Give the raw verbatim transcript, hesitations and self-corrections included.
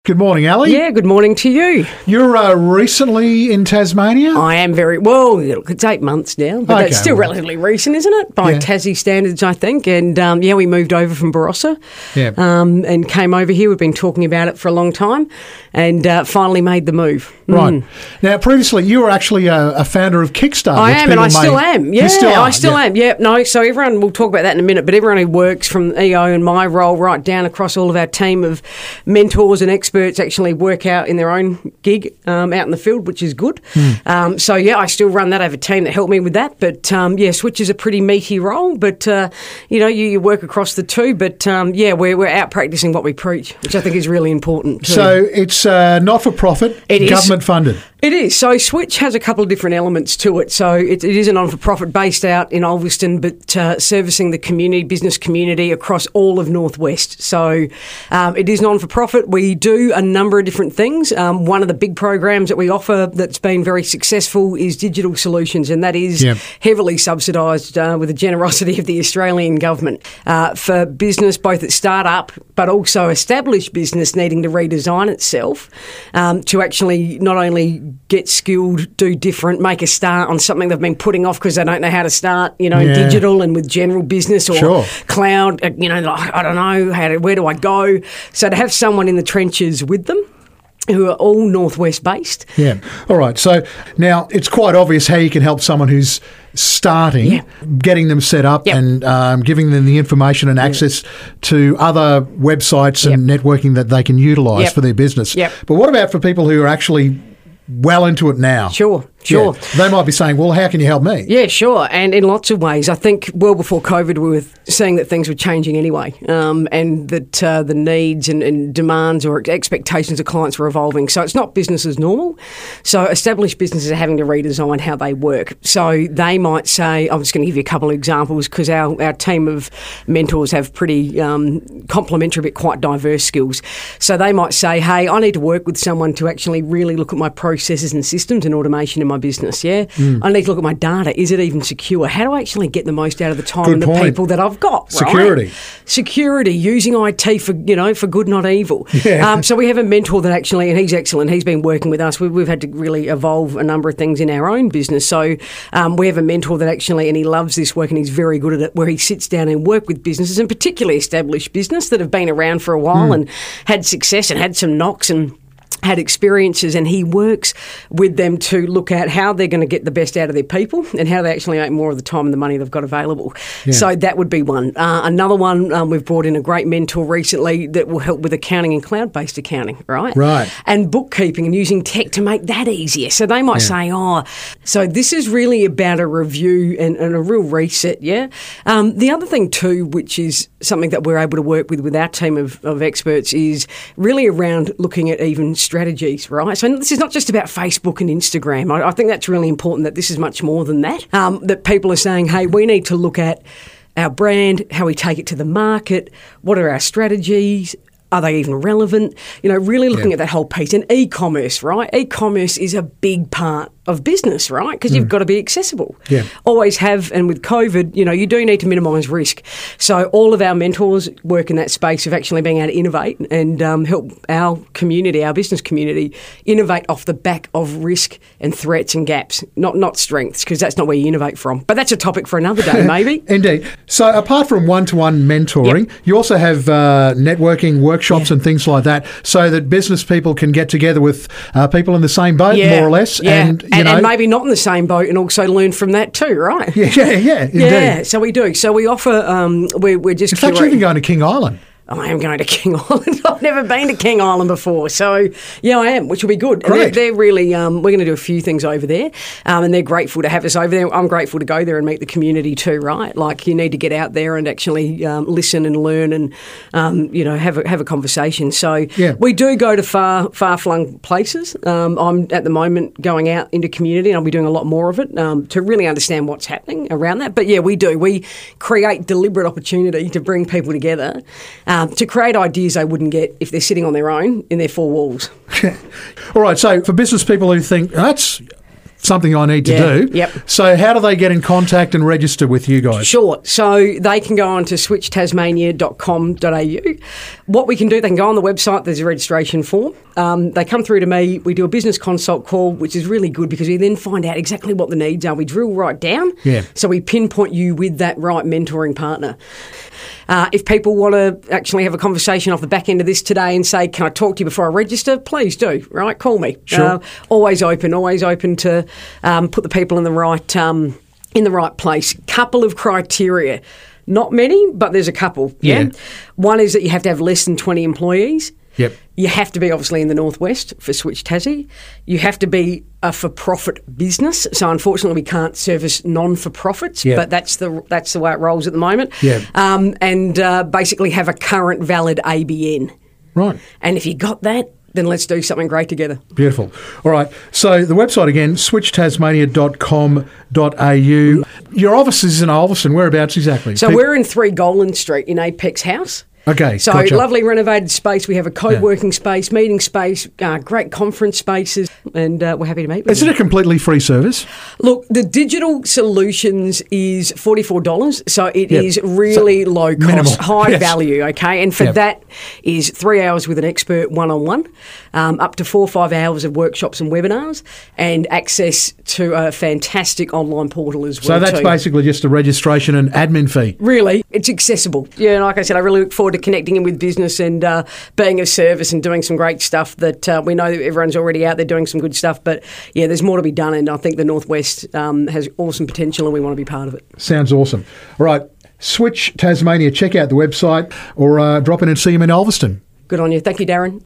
Good morning, Ali. Yeah, good morning to you. You're uh, recently in Tasmania? I am very, well, look, it's eight months now, but Okay, that's still well. relatively recent, isn't it? By Yeah. Tassie standards, I think. And, um, yeah, we moved over from Barossa Yeah. um, and came over here. We've been talking about it for a long time and uh, finally made the move. Right. Mm. Now, previously, you were actually a, a founder of Kickstarter. I which am, and I people still may- am. Yeah, You still are, I still yeah. am. Yeah, no, so everyone, we'll talk about that in a minute, but everyone who works from E O and my role right down across all of our team of mentors and experts actually work out in their own gig um, out in the field, which is good. Mm. Um, so, yeah, I still run that. I have a team that help me with that. But, um, yeah, Switch is a pretty meaty role, but, uh, you know, you, you work across the two. But, um, yeah, we're, we're out practicing what we preach, which I think is really important too. So it's uh, not-for-profit, It is. government-funded. It is. So Switch has a couple of different elements to it. So it, it is a non-for-profit based out in Ulverston, but uh, servicing the community, business community across all of Northwest. So um, it is non-for-profit. We do a number of different things. Um, one of the big programs that we offer that's been very successful is Digital Solutions, and that is Yep. heavily subsidised uh, with the generosity of the Australian government uh, for business, both at start-up but also established business needing to redesign itself um, to actually not only get skilled, do different, make a start on something they've been putting off because they don't know how to start, you know, Yeah. digital and with general business or Sure. cloud, uh, you know, like, I don't know, how to, where do I go? So to have someone in the trenches with them who are all Northwest based. Yeah. All right. So now it's quite obvious how you can help someone who's starting, Yeah. getting them set up Yep. and um, giving them the information and access to other websites and networking that they can utilise Yep. for their business. Yep. But what about for people who are actually well into it now? Sure, sure. Yeah. They might be saying, well, how can you help me? Yeah, sure. And in lots of ways, I think well before COVID, we were seeing that things were changing anyway, um, and that uh, the needs and, and demands or expectations of clients were evolving. So it's not business as normal. So established businesses are having to redesign how they work. So they might say, I'm just going to give you a couple of examples because our, our team of mentors have pretty um, complementary but quite diverse skills. So they might say, hey, I need to work with someone to actually really look at my processes and systems and automation in my business, yeah? Mm. I need to look at my data. Is it even secure? How do I actually get the most out of the time Good and the point. people that I've got? right? Security. Security, using I T for, you know, for good, not evil. Yeah. Um, so we have a mentor that actually, and he's excellent, he's been working with us. We've, we've had to really evolve a number of things in our own business. So um, we have a mentor that actually, and he loves this work and he's very good at it, where he sits down and work with businesses, and particularly established business that have been around for a while Mm. and had success and had some knocks and had experiences, and he works with them to look at how they're going to get the best out of their people and how they actually make more of the time and the money they've got available. Yeah. So that would be one. Uh, another one, um, we've brought in a great mentor recently that will help with accounting and cloud-based accounting, right? Right. And bookkeeping and using tech to make that easier. So they might Yeah. say, oh, so this is really about a review and, and a real reset, yeah? Um, the other thing too, which is something that we're able to work with with our team of, of experts, is really around looking at even strategies, right? So this is not just about Facebook and Instagram. I, I think that's really important, that this is much more than that, um, that people are saying, hey, we need to look at our brand, how we take it to the market, what are our strategies, are they even relevant? You know, really looking Yeah. at that whole piece. And e-commerce, right? E-commerce is a big part of business, right? Because you've got to be accessible. Yeah. Always have, and with COVID, you know, you do need to minimise risk. So all of our mentors work in that space of actually being able to innovate and um, help our community, our business community, innovate off the back of risk and threats and gaps, not not strengths, because that's not where you innovate from. But that's a topic for another day, maybe. Indeed. So apart from one-to-one mentoring, Yep. you also have uh, networking workshops Yeah. and things like that, so that business people can get together with uh, people in the same boat, Yeah. more or less. Yeah. And, you and, know, and maybe not in the same boat, and also learn from that too, right? yeah, yeah, yeah, indeed. Yeah, so we do. So we offer, um, we're, we're just In fact, you're curating- even going to King Island. I am going to King Island. I've never been to King Island before. So, yeah, I am, which will be good. And Great. They're, they're really, um, we're going to do a few things over there, um, and they're grateful to have us over there. I'm grateful to go there and meet the community too, right? Like, you need to get out there and actually um, listen and learn and, um, you know, have a, have a conversation. So Yeah. we do go to far, far-flung places. Um, I'm, at the moment, going out into community, and I'll be doing a lot more of it um, to really understand what's happening around that. But, yeah, we do. We create deliberate opportunity to bring people together, um, to create ideas they wouldn't get if they're sitting on their own in their four walls. All right, so for business people who think, that's something I need to Yeah, do. yep. So how do they get in contact and register with you guys? Sure. So they can go on to switch tasmania dot com dot a u. What we can do, they can go on the website, there's a registration form. Um, they come through to me, we do a business consult call, which is really good because we then find out exactly what the needs are. We drill right down. Yeah. So we pinpoint you with that right mentoring partner. Uh, if people want to actually have a conversation off the back end of this today and say, can I talk to you before I register? Please do, right? Call me. Sure. Uh, always open, always open to um, put the people in the right um, in the right place. Couple of criteria. Not many, but there's a couple. Yeah? Yeah. One is that you have to have less than twenty employees. Yep. You have to be obviously in the Northwest for Switch Tassie. You have to be a for-profit business. So unfortunately, we can't service non-for-profits, Yep. but that's the that's the way it rolls at the moment. Yep. Um, and uh, basically have a current valid A B N. Right. And if you got that, then let's do something great together. Beautiful. All right. So the website again, switch tasmania dot com dot a u. Your office is in Ulverstone. Whereabouts exactly? So Pe- we're in three Golan Street in Apex House. Okay, So gotcha. lovely renovated space. We have a co-working space, meeting space, uh, great conference spaces, and uh, we're happy to meet with Is you. it a completely free service? Look, the digital solutions is forty-four dollars, so it Yep. is really So low cost, minimal. high Yes. value, okay? And for Yep. that is three hours with an expert one-on-one, um, up to four or five hours of workshops and webinars, and access to a fantastic online portal as So well. that's too. basically just a registration and admin fee. Really, it's accessible. Yeah, and like I said, I really look forward to connecting in with business and uh, being of service and doing some great stuff that uh, we know everyone's already out there doing some good stuff. But yeah, there's more to be done, and I think the Northwest um, has awesome potential and we want to be part of it. Sounds awesome. All right. Switch Tasmania. Check out the website or uh, drop in and see him in Ulverstone. Good on you. Thank you, Darren.